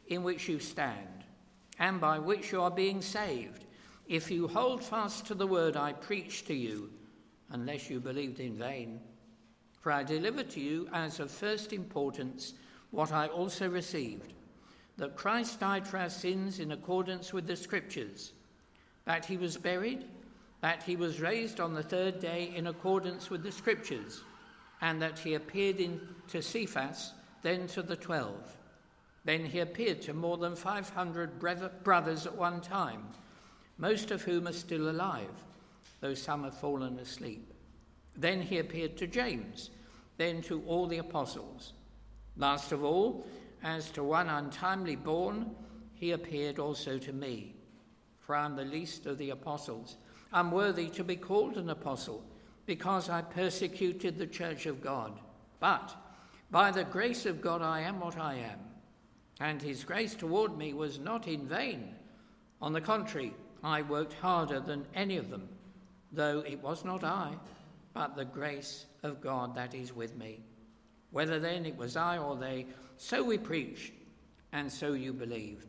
in which you stand, and by which you are being saved, if you hold fast to the word I preached to you, unless you believed in vain. For I delivered to you as of first importance what I also received, that Christ died for our sins in accordance with the Scriptures, that he was buried, that he was raised on the third day in accordance with the Scriptures, and that he appeared to Cephas, then to the 12. Then he appeared to more than 500 brothers at one time, most of whom are still alive, though some have fallen asleep. Then he appeared to James, then to all the apostles. Last of all, as to one untimely born, he appeared also to me. For I am the least of the apostles, unworthy to be called an apostle, because I persecuted the church of God. But by the grace of God I am what I am, and his grace toward me was not in vain. On the contrary, I worked harder than any of them, though it was not I, but the grace of God that is with me. Whether then it was I or they, so we preached, and so you believed.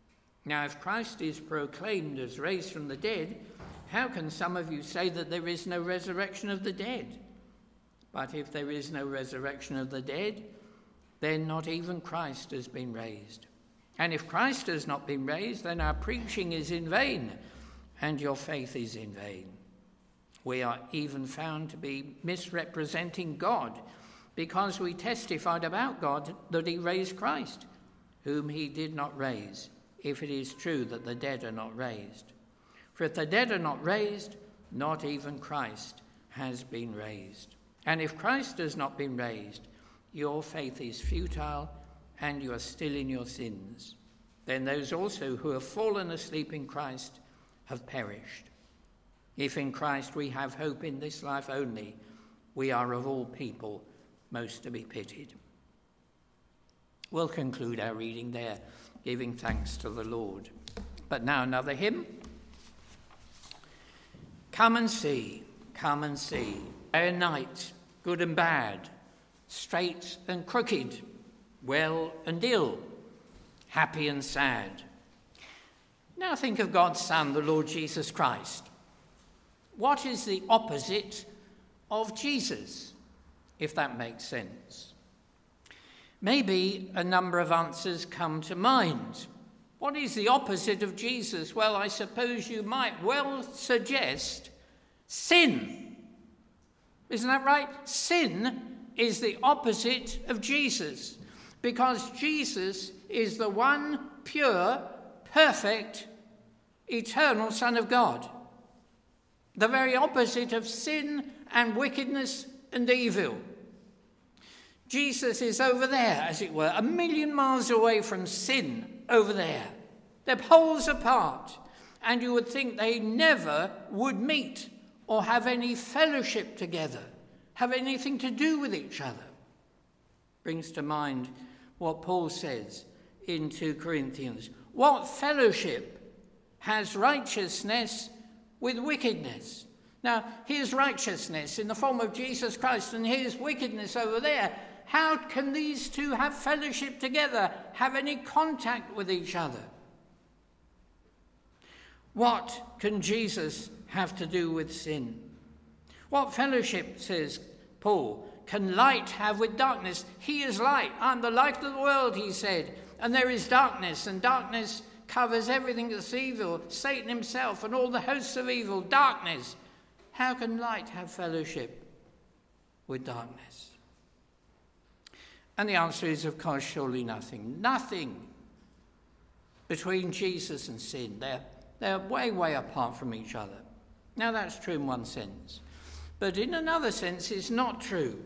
Now if Christ is proclaimed as raised from the dead, how can some of you say that there is no resurrection of the dead? But if there is no resurrection of the dead, then not even Christ has been raised. And if Christ has not been raised, then our preaching is in vain, and your faith is in vain. We are even found to be misrepresenting God, because we testified about God that he raised Christ, whom he did not raise, if it is true that the dead are not raised. For if the dead are not raised, not even Christ has been raised. And if Christ has not been raised, your faith is futile, and you are still in your sins. Then those also who have fallen asleep in Christ have perished. If in Christ we have hope in this life only, we are of all people most to be pitied. We'll conclude our reading there, giving thanks to the Lord. But now another hymn. Come and see, day and night, good and bad, straight and crooked, well and ill, happy and sad. Now think of God's Son, the Lord Jesus Christ. What is the opposite of Jesus, if that makes sense? Maybe a number of answers come to mind. What is the opposite of Jesus? Well, I suppose you might well suggest sin. Isn't that right? Sin is the opposite of Jesus, because Jesus is the one pure, perfect, eternal Son of God. The very opposite of sin and wickedness and evil. Jesus is over there, as it were, 1,000,000 miles away from sin over there. They're poles apart, and you would think they never would meet or have any fellowship together, have anything to do with each other. Brings to mind what Paul says in 2 Corinthians. What fellowship has righteousness with wickedness? Now, here's righteousness in the form of Jesus Christ, and here's wickedness over there. How can these two have fellowship together, have any contact with each other? What can Jesus have to do with sin? What fellowship, says Paul, can light have with darkness? He is light. I'm the light of the world, he said. And there is darkness, and darkness covers everything that's evil. Satan himself and all the hosts of evil, darkness. How can light have fellowship with darkness? And the answer is, of course, surely nothing. Nothing between Jesus and sin. They're way, way apart from each other. Now, that's true in one sense. But in another sense, it's not true.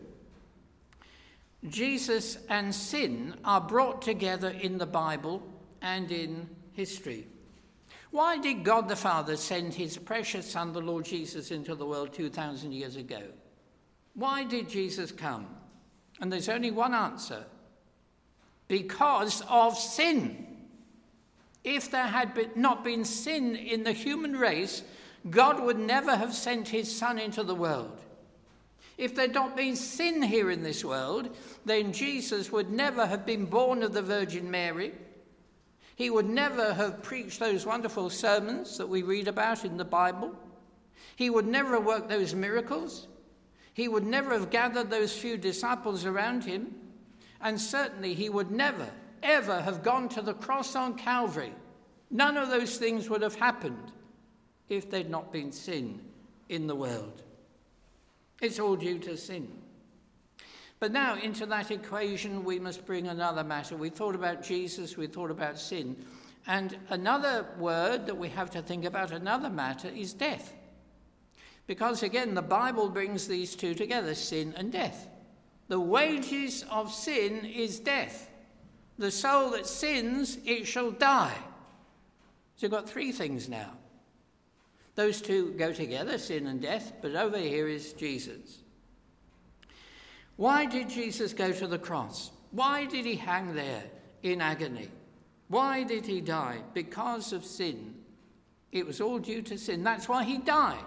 Jesus and sin are brought together in the Bible and in history. Why did God the Father send his precious Son, the Lord Jesus, into the world 2,000 years ago? Why did Jesus come? And there's only one answer. Because of sin. If there had not been sin in the human race, God would never have sent his Son into the world. If there had not been sin here in this world, then Jesus would never have been born of the Virgin Mary. He would never have preached those wonderful sermons that we read about in the Bible. He would never have worked those miracles. He would never have gathered those few disciples around him. And certainly he would never, ever have gone to the cross on Calvary. None of those things would have happened if there'd not been sin in the world. It's all due to sin. But now into that equation we must bring another matter. We thought about Jesus, we thought about sin. And another word that we have to think about, another matter, is death. Because again, the Bible brings these two together, sin and death. The wages of sin is death. The soul that sins, it shall die. So you've got three things now. Those two go together, sin and death, but over here is Jesus. Why did Jesus go to the cross? Why did he hang there in agony? Why did he die? Because of sin. It was all due to sin. That's why he died.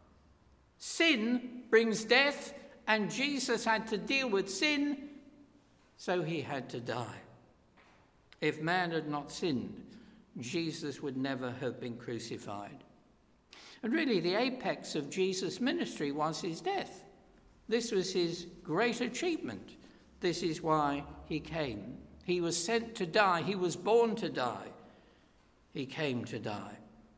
Sin brings death, and Jesus had to deal with sin, so he had to die. If man had not sinned, Jesus would never have been crucified. And really, the apex of Jesus' ministry was his death. This was his great achievement. This is why he came. He was sent to die. He was born to die. He came to die.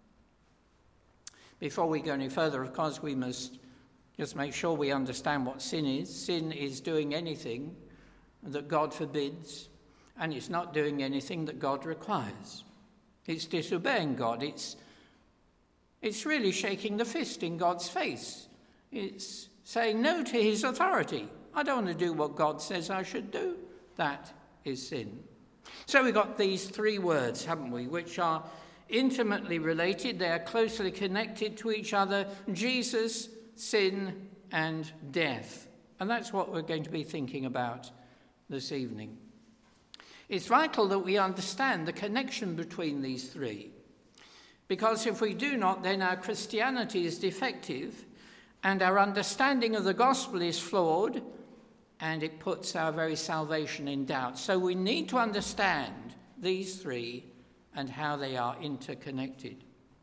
Before we go any further, of course, we must just make sure we understand what sin is. Sin is doing anything that God forbids, and it's not doing anything that God requires. It's disobeying God. It's really shaking the fist in God's face. It's saying no to his authority. I don't want to do what God says I should do. That is sin. So we've got these three words, haven't we, which are intimately related. They are closely connected to each other. Jesus, sin, and death. And that's what we're going to be thinking about this evening. It's vital that we understand the connection between these three. Because if we do not, then our Christianity is defective, and our understanding of the gospel is flawed, and it puts our very salvation in doubt. So we need to understand these three and how they are interconnected.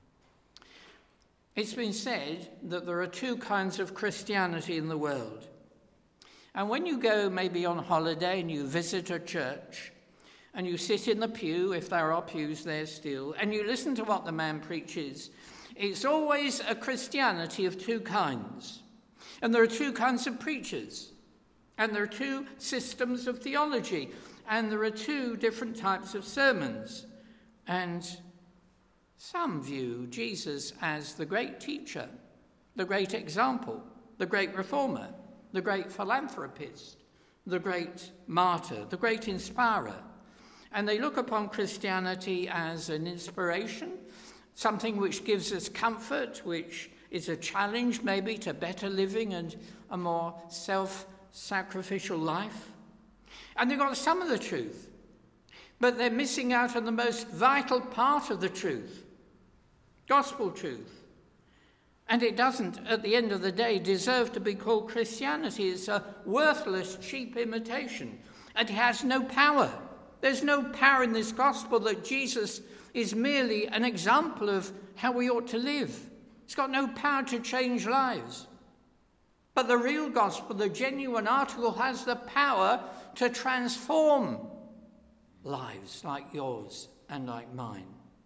It's been said that there are two kinds of Christianity in the world. And when you go maybe on holiday and you visit a church, and you sit in the pew, if there are pews there still, and you listen to what the man preaches, it's always a Christianity of two kinds. And there are two kinds of preachers. And there are two systems of theology. And there are two different types of sermons. And some view Jesus as the great teacher, the great example, the great reformer, the great philanthropist, the great martyr, the great inspirer. And they look upon Christianity as an inspiration, something which gives us comfort, which is a challenge maybe to better living and a more self-sacrificial life. And they've got some of the truth, but they're missing out on the most vital part of the truth, gospel truth. And it doesn't, at the end of the day, deserve to be called Christianity. It's a worthless, cheap imitation, and it has no power. There's no power in this gospel that Jesus is merely an example of how we ought to live. It's got no power to change lives. But the real gospel, the genuine article, has the power to transform lives like yours and like mine.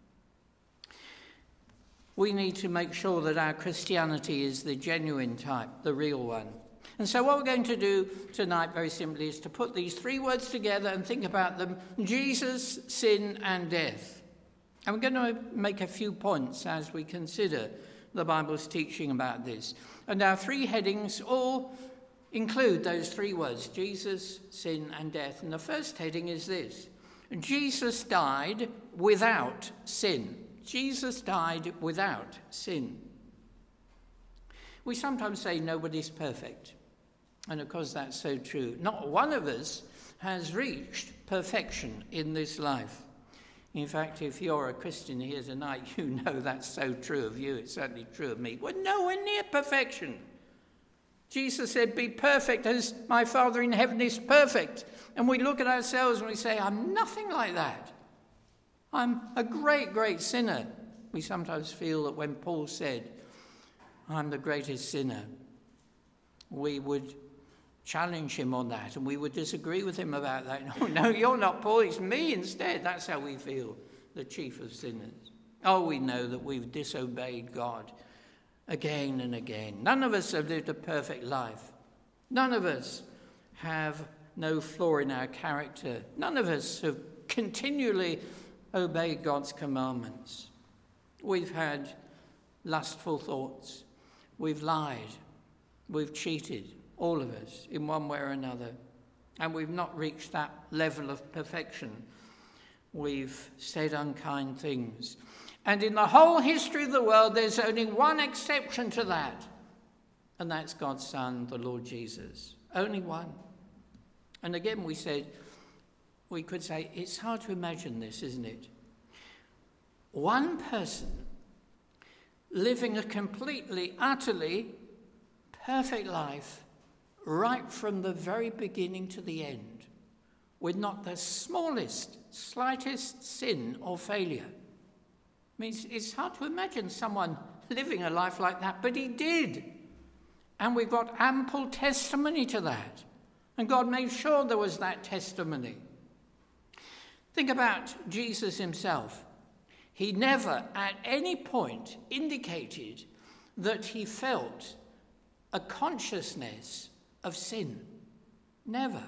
We need to make sure that our Christianity is the genuine type, the real one. And so what we're going to do tonight, very simply, is to put these three words together and think about them: Jesus, sin, and death. And we're going to make a few points as we consider the Bible's teaching about this. And our three headings all include those three words: Jesus, sin, and death. And the first heading is this: Jesus died without sin. Jesus died without sin. We sometimes say nobody's perfect. And of course that's so true. Not one of us has reached perfection in this life. In fact, if you're a Christian here tonight, you know that's so true of you. It's certainly true of me. We're nowhere near perfection. Jesus said, "Be perfect as my Father in heaven is perfect." And we look at ourselves and we say, "I'm nothing like that. I'm a great, great sinner. We sometimes feel that when Paul said, I'm the greatest sinner, we would challenge him on that and we would disagree with him about that. No, you're not Paul, it's me instead. That's how we feel, the chief of sinners. Oh, we know that we've disobeyed God again and again. None of us have lived a perfect life. None of us have no flaw in our character. None of us have continually obeyed God's commandments. We've had lustful thoughts. We've lied. We've cheated, all of us, in one way or another. And we've not reached that level of perfection. We've said unkind things. And in the whole history of the world, there's only one exception to that. And that's God's Son, the Lord Jesus. Only one. And again, we could say, it's hard to imagine this, isn't it? One person living a completely, utterly perfect life right from the very beginning to the end, with not the smallest, slightest sin or failure. I mean, it's hard to imagine someone living a life like that, but he did. And we've got ample testimony to that. And God made sure there was that testimony. Think about Jesus himself. He never at any point indicated that he felt a consciousness of sin. Never.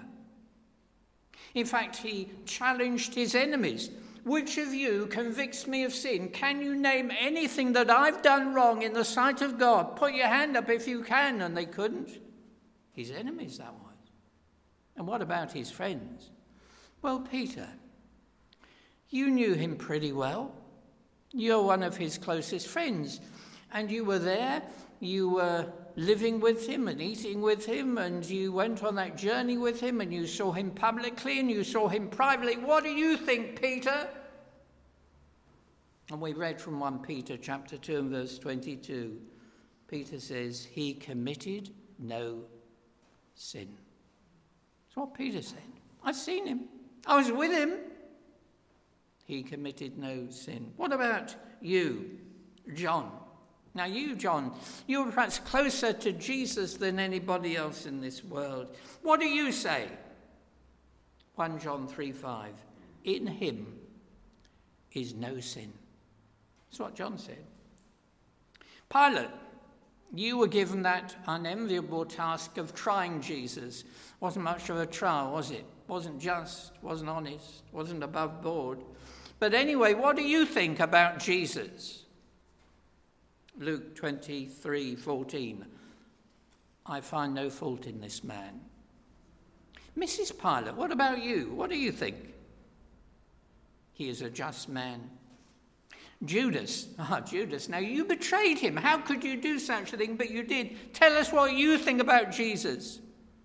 In fact, he challenged his enemies. Which of you convicts me of sin? Can you name anything that I've done wrong in the sight of God? Put your hand up if you can. And they couldn't. His enemies, that was. And what about his friends? Well, Peter, you knew him pretty well. You're one of his closest friends. And you were there. You were living with him and eating with him. And you went on that journey with him. And you saw him publicly and you saw him privately. What do you think, Peter? And we read from 1 Peter chapter 2 and verse 22. Peter says, he committed no sin. That's what Peter said. I've seen him. I was with him. He committed no sin. What about you, John? Now you, John, you're perhaps closer to Jesus than anybody else in this world. What do you say? 1 John 3:5. In him is no sin. That's what John said. Pilate, you were given that unenviable task of trying Jesus. Wasn't much of a trial, was it? Wasn't just, wasn't honest, wasn't above board. But anyway, what do you think about Jesus? Luke 23:14. I find no fault in this man. Mrs. Pilate, what about you? What do you think? He is a just man. Judas, Judas, now you betrayed him. How could you do such a thing? But you did. Tell us what you think about Jesus.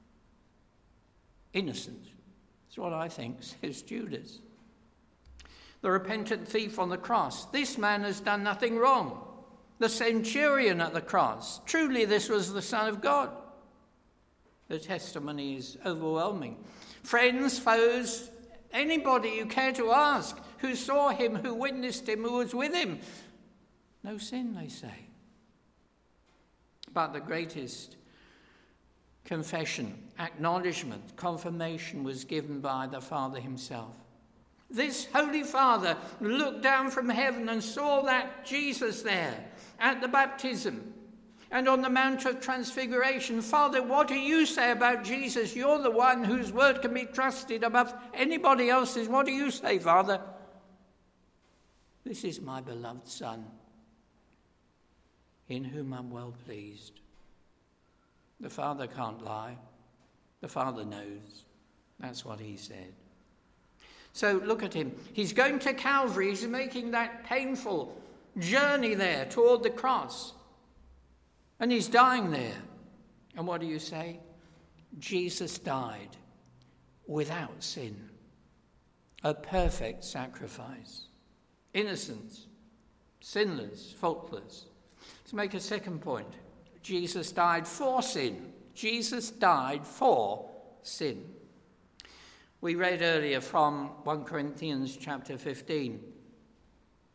Innocent. That's what I think, says Judas. The repentant thief on the cross. This man has done nothing wrong. The centurion at the cross. Truly, this was the Son of God. The testimony is overwhelming. Friends, foes, anybody you care to ask who saw him, who witnessed him, who was with him. No sin, they say. But the greatest confession, acknowledgement, confirmation was given by the Father himself. This Holy Father looked down from heaven and saw that Jesus there at the baptism and on the Mount of Transfiguration. Father, what do you say about Jesus? You're the one whose word can be trusted above anybody else's. What do you say, Father? This is my beloved Son, in whom I'm well pleased. The Father can't lie. The Father knows. That's what he said. So look at him. He's going to Calvary. He's making that painful journey there toward the cross. And he's dying there. And what do you say? Jesus died without sin. A perfect sacrifice. Innocent, sinless, faultless. Let's make a second point. Jesus died for sin. Jesus died for sin. We read earlier from 1 Corinthians chapter 15.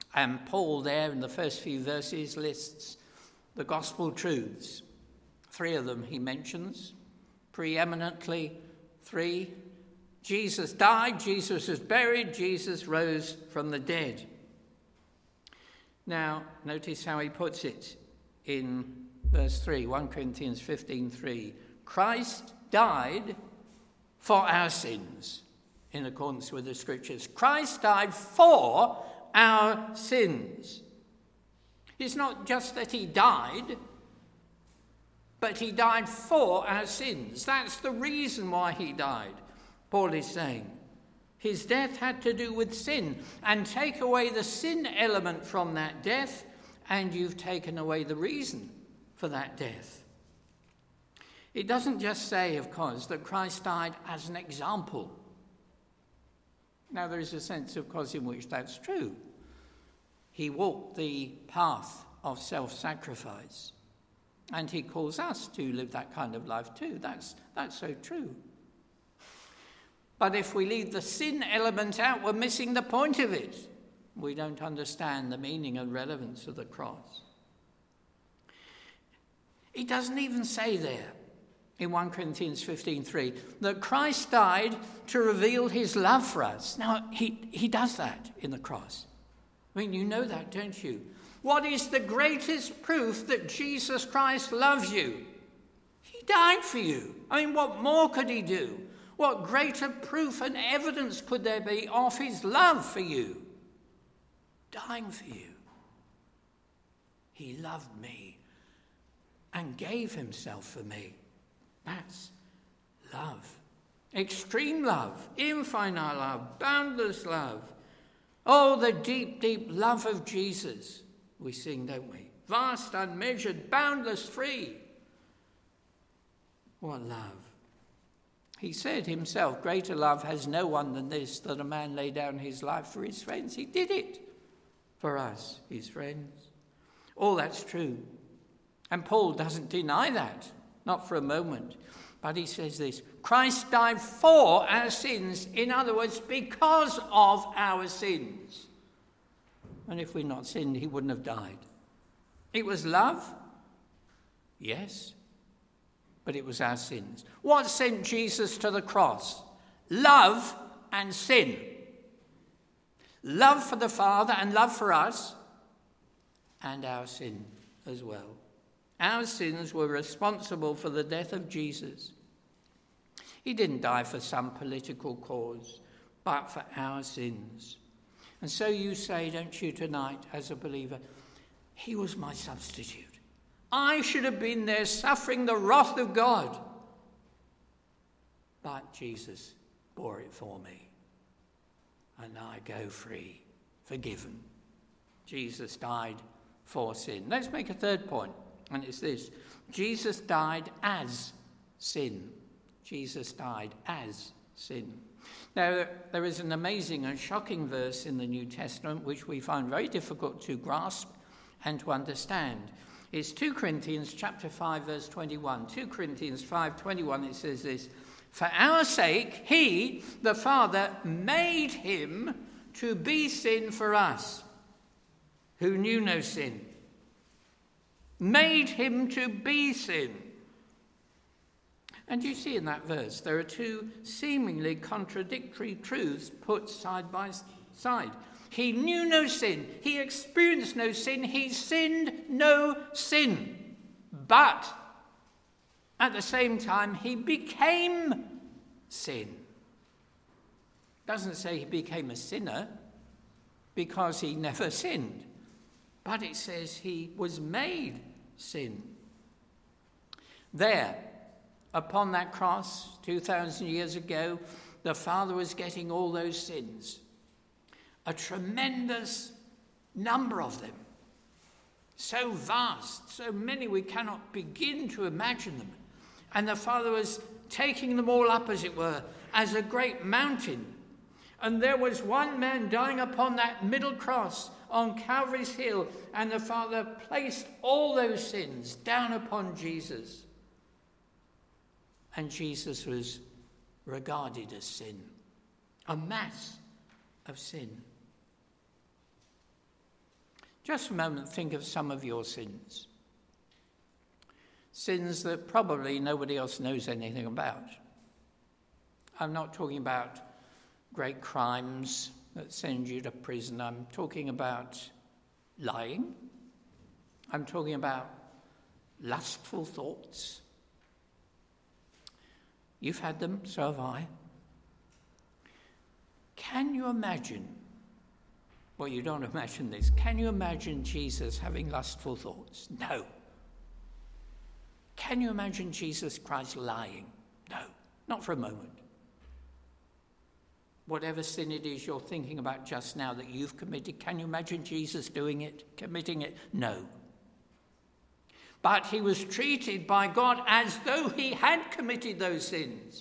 And Paul there in the first few verses lists the gospel truths. 3 of them he mentions, preeminently 3. Jesus died, Jesus was buried, Jesus rose from the dead. Now, notice how he puts it in verse 3, 1 Corinthians 15:3. Christ died for our sins, in accordance with the scriptures. Christ died for our sins. It's not just that he died, but he died for our sins. That's the reason why he died, Paul is saying. His death had to do with sin, and take away the sin element from that death, and you've taken away the reason for that death. It doesn't just say, of course, that Christ died as an example. Now, there is a sense, of course, in which that's true. He walked the path of self-sacrifice, and he calls us to live that kind of life too. That's so true. But if we leave the sin element out, we're missing the point of it. We don't understand the meaning and relevance of the cross. He doesn't even say there in 1 Corinthians 15:3 that Christ died to reveal his love for us. Now, he does that in the cross. I mean, you know that, don't you? What is the greatest proof that Jesus Christ loves you? He died for you. I mean, what more could he do? What greater proof and evidence could there be of his love for you? Dying for you. He loved me and gave himself for me. That's love. Extreme love, infinite love, boundless love. Oh, the deep, deep love of Jesus, we sing, don't we? Vast, unmeasured, boundless, free. What love. He said himself, greater love has no one than this, that a man lay down his life for his friends. He did it for us, his friends. All that's true. And Paul doesn't deny that, not for a moment. But he says this, Christ died for our sins, in other words, because of our sins. And if we'd not sinned, he wouldn't have died. It was love, yes, but it was our sins. What sent Jesus to the cross? Love and sin. Love for the Father and love for us, and our sin as well. Our sins were responsible for the death of Jesus. He didn't die for some political cause, but for our sins. And so you say, don't you, tonight, as a believer, he was my substitute. I should have been there suffering the wrath of God. But Jesus bore it for me. And I go free, forgiven. Jesus died for sin. Let's make a third point. And it's this. Jesus died as sin. Jesus died as sin. Now, there is an amazing and shocking verse in the New Testament which we find very difficult to grasp and to understand. It's 2 Corinthians chapter 5, verse 21. 2 Corinthians 5:21, it says this, for our sake, he, the Father, made him to be sin for us, who knew no sin. Made him to be sin. And you see in that verse, there are two seemingly contradictory truths put side by side. He knew no sin. He experienced no sin. He sinned no sin. But at the same time, he became sin. Doesn't say he became a sinner because he never sinned. But it says he was made sin. There, upon that cross, 2,000 years ago, the Father was getting all those sins. A tremendous number of them. So vast, so many we cannot begin to imagine them. And the Father was taking them all up, as it were, as a great mountain. And there was one man dying upon that middle cross on Calvary's Hill, and the Father placed all those sins down upon Jesus. And Jesus was regarded as sin, a mass of sin. Just a moment, think of some of your sins. Sins that probably nobody else knows anything about. I'm not talking about great crimes that send you to prison. I'm talking about lying. I'm talking about lustful thoughts. You've had them, so have I. Can you imagine, well, you don't imagine this, can you imagine Jesus having lustful thoughts? No. Can you imagine Jesus Christ lying? No, not for a moment. Whatever sin it is you're thinking about just now that you've committed, can you imagine Jesus doing it, committing it? No. But he was treated by God as though he had committed those sins.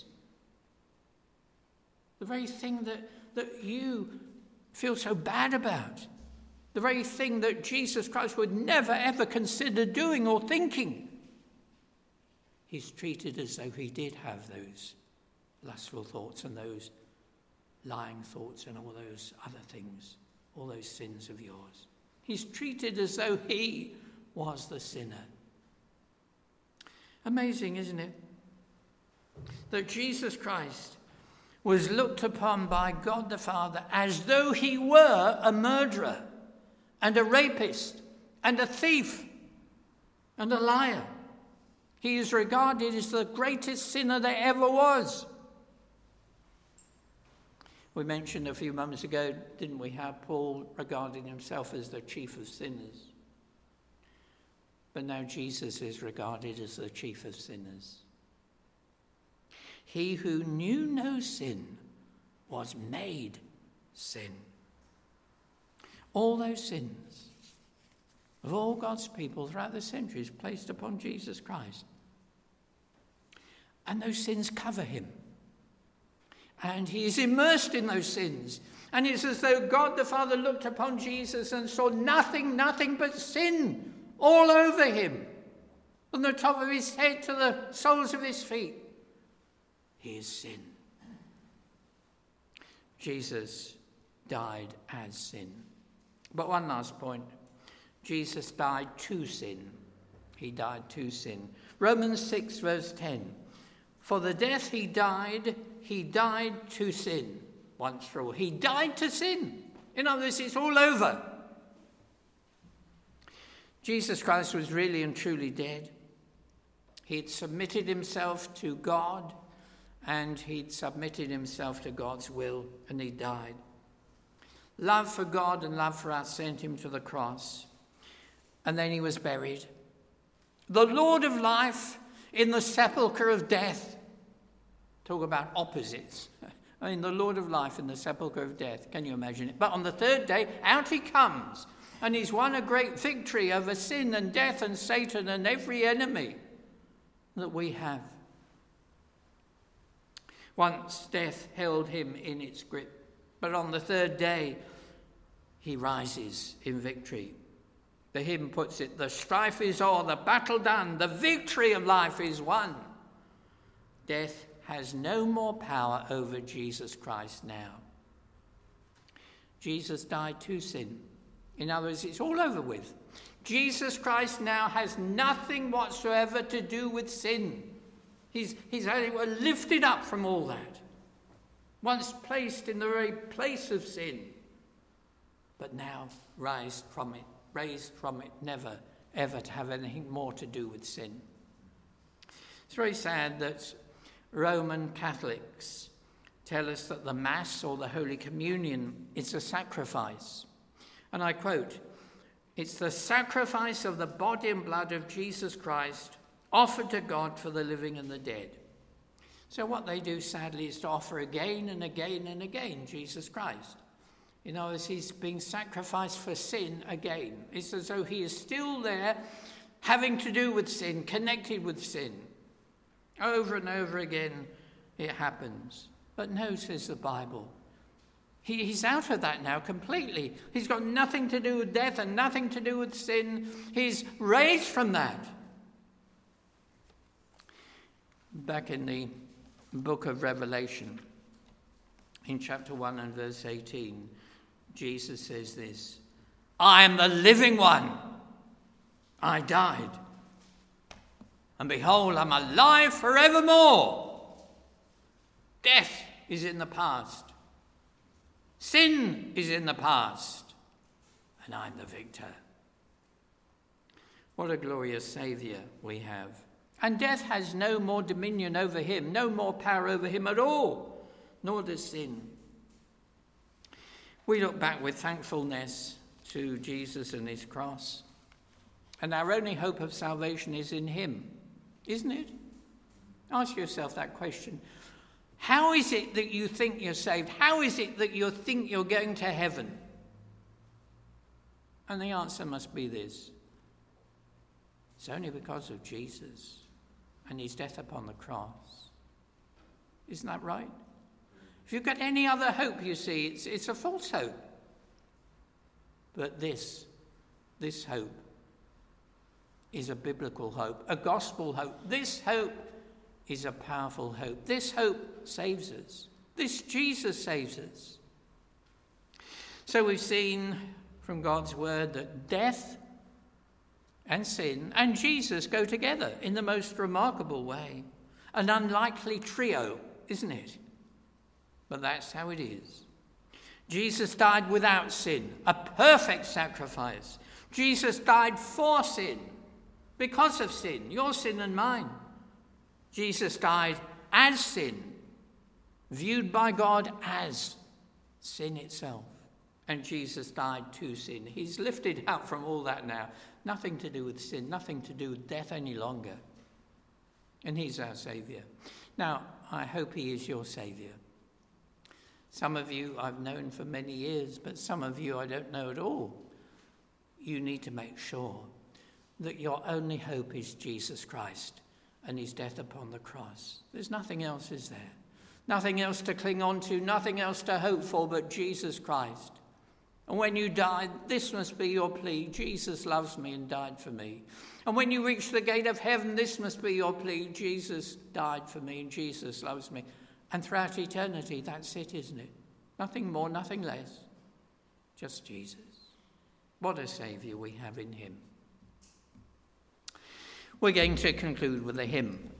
The very thing that you feel so bad about, the very thing that Jesus Christ would never ever consider doing or thinking, he's treated as though he did have those lustful thoughts and those lying thoughts and all those other things, all those sins of yours. He's treated as though he was the sinner. Amazing, isn't it? That Jesus Christ was looked upon by God the Father as though he were a murderer and a rapist and a thief and a liar. He is regarded as the greatest sinner there ever was. We mentioned a few moments ago, didn't we, how Paul regarded himself as the chief of sinners. But now Jesus is regarded as the chief of sinners. He who knew no sin was made sin. All those sins of all God's people throughout the centuries placed upon Jesus Christ. And those sins cover him. And he is immersed in those sins. And it's as though God the Father looked upon Jesus and saw nothing but sin all over him. From the top of his head to the soles of his feet. He is sin. Jesus died as sin. But one last point. Jesus died to sin. He died to sin. Romans 6 verse 10. For the death he died to sin once for all. He died to sin. In other words, it's all over. Jesus Christ was really and truly dead. He'd submitted himself to God, and he'd submitted himself to God's will, and he died. Love for God and love for us sent him to the cross, and then he was buried. The Lord of life in the sepulchre of death. Talk about opposites. I mean, the Lord of life in the sepulchre of death. Can you imagine it? But on the third day, out he comes. And he's won a great victory over sin and death and Satan and every enemy that we have. Once death held him in its grip. But on the third day, he rises in victory. The hymn puts it, the strife is o'er, the battle done, the victory of life is won. Death has no more power over Jesus Christ now. Jesus died to sin. In other words, it's all over with. Jesus Christ now has nothing whatsoever to do with sin. He's lifted up from all that. Once placed in the very place of sin, but now raised from it, never ever to have anything more to do with sin. It's very sad that Roman Catholics tell us that the Mass or the Holy Communion is a sacrifice. And I quote, it's the sacrifice of the body and blood of Jesus Christ offered to God for the living and the dead. So what they do, sadly, is to offer again and again and again Jesus Christ. In other words, he's being sacrificed for sin again. It's as though he is still there, having to do with sin, connected with sin. Over and over again it happens. But no, says the Bible, he's out of that now completely. He's got nothing to do with death and nothing to do with sin. He's raised from that. Back in the book of Revelation, in chapter 1 and verse 18, Jesus says this, I am the living one. I died. And behold, I'm alive forevermore. Death is in the past. Sin is in the past. And I'm the victor. What a glorious Saviour we have. And death has no more dominion over him, no more power over him at all, nor does sin. We look back with thankfulness to Jesus and his cross. And our only hope of salvation is in him, isn't it? Ask yourself that question. How is it that you think you're saved? How is it that you think you're going to heaven? And the answer must be this. It's only because of Jesus and his death upon the cross. Isn't that right? If you've got any other hope, you see, it's a false hope. But this hope is a biblical hope, a gospel hope. This hope is a powerful hope. This hope saves us. This Jesus saves us. So we've seen from God's word that death and sin and Jesus go together in the most remarkable way. An unlikely trio, isn't it? But that's how it is. Jesus died without sin, a perfect sacrifice. Jesus died for sin, because of sin, your sin and mine. Jesus died as sin, viewed by God as sin itself. And Jesus died to sin. He's lifted out from all that now. Nothing to do with sin, nothing to do with death any longer. And he's our Saviour. Now, I hope he is your Saviour. Some of you I've known for many years, but some of you I don't know at all. You need to make sure that your only hope is Jesus Christ and his death upon the cross. There's nothing else, is there? Nothing else to cling on to, nothing else to hope for but Jesus Christ. And when you die, this must be your plea. Jesus loves me and died for me. And when you reach the gate of heaven, this must be your plea. Jesus died for me and Jesus loves me. And throughout eternity, that's it, isn't it? Nothing more, nothing less. Just Jesus. What a Saviour we have in him. We're going to conclude with a hymn.